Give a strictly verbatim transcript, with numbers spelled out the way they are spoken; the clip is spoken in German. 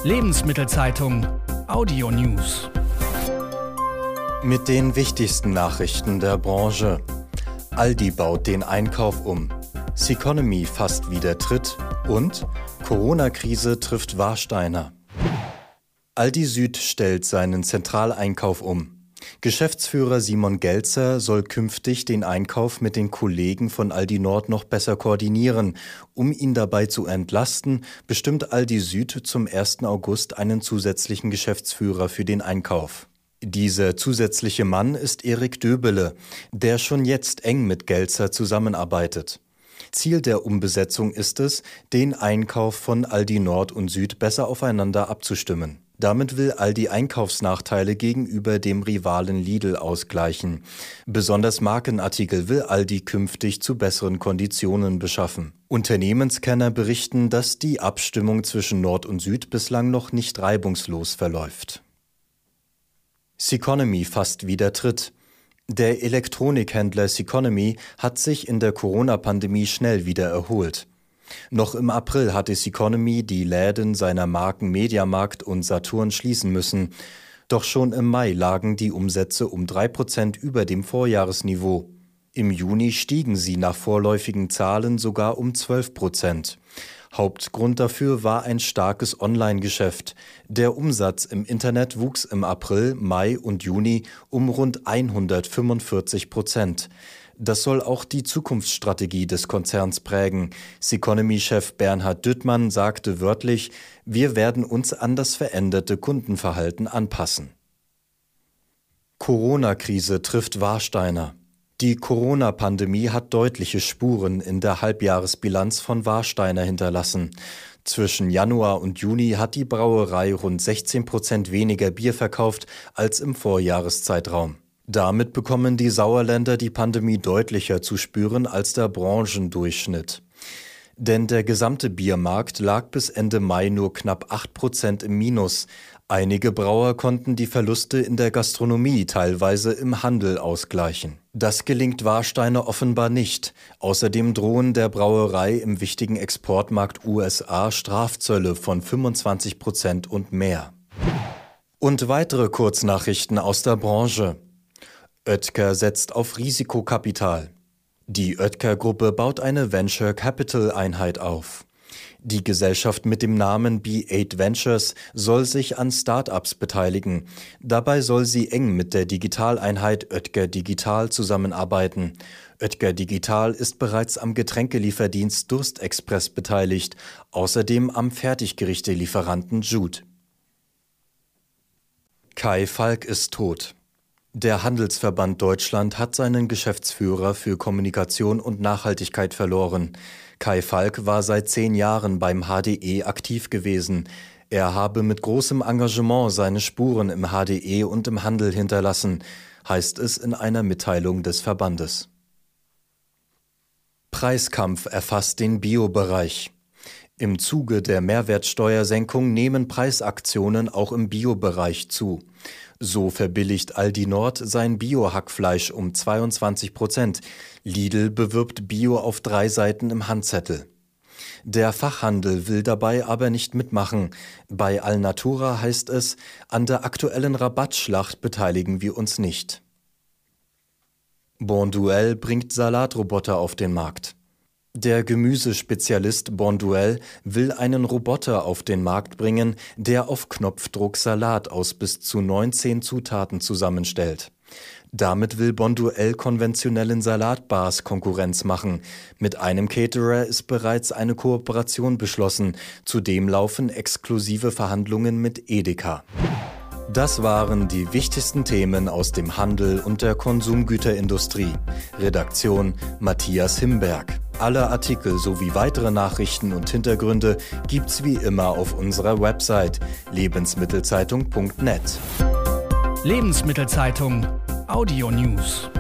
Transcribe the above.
Lebensmittelzeitung Audio News. Mit den wichtigsten Nachrichten der Branche. Aldi baut den Einkauf um. Ceconomy fasst wieder Tritt und Corona-Krise trifft Warsteiner. Aldi Süd stellt seinen Zentraleinkauf um. Geschäftsführer Simon Gelzer soll künftig den Einkauf mit den Kollegen von Aldi Nord noch besser koordinieren. Um ihn dabei zu entlasten, bestimmt Aldi Süd zum ersten August einen zusätzlichen Geschäftsführer für den Einkauf. Dieser zusätzliche Mann ist Erik Döbele, der schon jetzt eng mit Gelzer zusammenarbeitet. Ziel der Umbesetzung ist es, den Einkauf von Aldi Nord und Süd besser aufeinander abzustimmen. Damit will Aldi Einkaufsnachteile gegenüber dem Rivalen Lidl ausgleichen. Besonders Markenartikel will Aldi künftig zu besseren Konditionen beschaffen. Unternehmenskenner berichten, dass die Abstimmung zwischen Nord und Süd bislang noch nicht reibungslos verläuft. Ceconomy fasst wieder Tritt. Der Elektronikhändler Ceconomy hat sich in der Corona-Pandemie schnell wieder erholt. Noch im April hatte Ceconomy die Läden seiner Marken Mediamarkt und Saturn schließen müssen. Doch schon im Mai lagen die Umsätze um drei Prozent über dem Vorjahresniveau. Im Juni stiegen sie nach vorläufigen Zahlen sogar um zwölf Prozent. Hauptgrund dafür war ein starkes Online-Geschäft. Der Umsatz im Internet wuchs im April, Mai und Juni um rund hundertfünfundvierzig Prozent. Das soll auch die Zukunftsstrategie des Konzerns prägen. Ceconomy-Chef Bernhard Düttmann sagte wörtlich: Wir werden uns an das veränderte Kundenverhalten anpassen. Corona-Krise trifft Warsteiner. Die Corona-Pandemie hat deutliche Spuren in der Halbjahresbilanz von Warsteiner hinterlassen. Zwischen Januar und Juni hat die Brauerei rund sechzehn Prozent weniger Bier verkauft als im Vorjahreszeitraum. Damit bekommen die Sauerländer die Pandemie deutlicher zu spüren als der Branchendurchschnitt. Denn der gesamte Biermarkt lag bis Ende Mai nur knapp acht Prozent im Minus. Einige Brauer konnten die Verluste in der Gastronomie, teilweise im Handel, ausgleichen. Das gelingt Warsteiner offenbar nicht. Außerdem drohen der Brauerei im wichtigen Exportmarkt U S A Strafzölle von fünfundzwanzig Prozent und mehr. Und weitere Kurznachrichten aus der Branche. Oetker setzt auf Risikokapital. Die Oetker-Gruppe baut eine Venture-Capital-Einheit auf. Die Gesellschaft mit dem Namen B acht Ventures soll sich an Start-ups beteiligen. Dabei soll sie eng mit der Digitaleinheit Oetker Digital zusammenarbeiten. Oetker Digital ist bereits am Getränkelieferdienst Durstexpress beteiligt, außerdem am Fertiggerichte-Lieferanten Jude. Kai Falk ist tot. Der Handelsverband Deutschland hat seinen Geschäftsführer für Kommunikation und Nachhaltigkeit verloren. Kai Falk war seit zehn Jahren beim H D E aktiv gewesen. Er habe mit großem Engagement seine Spuren im H D E und im Handel hinterlassen, heißt es in einer Mitteilung des Verbandes. Preiskampf erfasst den Bio-Bereich. Im Zuge der Mehrwertsteuersenkung nehmen Preisaktionen auch im Bio-Bereich zu. So verbilligt Aldi Nord sein Bio-Hackfleisch um zweiundzwanzig Prozent. Lidl bewirbt Bio auf drei Seiten im Handzettel. Der Fachhandel will dabei aber nicht mitmachen. Bei Alnatura heißt es: An der aktuellen Rabattschlacht beteiligen wir uns nicht. Bonduelle bringt Salatroboter auf den Markt. Der Gemüsespezialist Bonduelle will einen Roboter auf den Markt bringen, der auf Knopfdruck Salat aus bis zu neunzehn Zutaten zusammenstellt. Damit will Bonduelle konventionellen Salatbars Konkurrenz machen. Mit einem Caterer ist bereits eine Kooperation beschlossen. Zudem laufen exklusive Verhandlungen mit Edeka. Das waren die wichtigsten Themen aus dem Handel und der Konsumgüterindustrie. Redaktion Matthias Himberg. Alle Artikel sowie weitere Nachrichten und Hintergründe gibt's wie immer auf unserer Website lebensmittelzeitung punkt net. Lebensmittelzeitung Audio News.